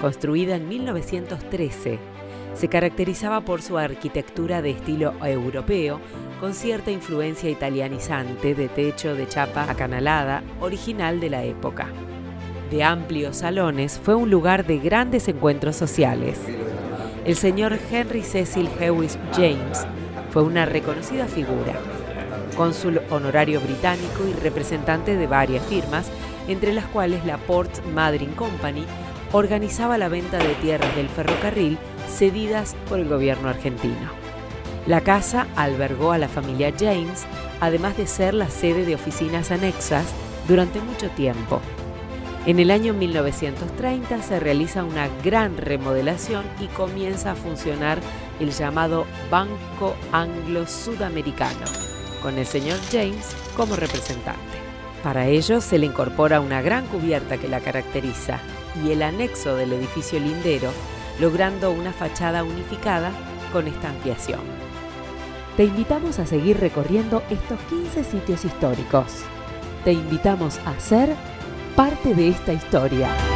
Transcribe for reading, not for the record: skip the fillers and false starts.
construida en 1913. Se caracterizaba por su arquitectura de estilo europeo, con cierta influencia italianizante de techo de chapa acanalada, original de la época. De amplios salones, fue un lugar de grandes encuentros sociales. El señor Henry Cecil Lewis James fue una reconocida figura, cónsul honorario británico y representante de varias firmas, entre las cuales la Port Madryn Company organizaba la venta de tierras del ferrocarril cedidas por el gobierno argentino. La casa albergó a la familia James, además de ser la sede de oficinas anexas durante mucho tiempo. En el año 1930 se realiza una gran remodelación y comienza a funcionar el llamado Banco Anglo-Sudamericano, con el señor James como representante. Para ello se le incorpora una gran cubierta que la caracteriza y el anexo del edificio lindero, logrando una fachada unificada con esta ampliación. Te invitamos a seguir recorriendo estos 15 sitios históricos. Te invitamos a ser parte de esta historia.